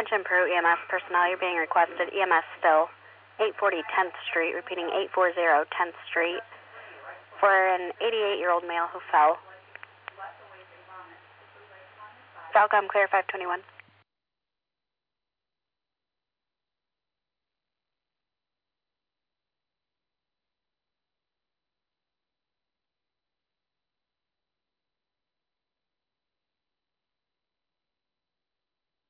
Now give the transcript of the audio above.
Attention Peru EMS personnel, you're being requested. EMS still, 840 10th Street, repeating 840 10th Street, for an 88-year-old male who fell. Falcom clear 521.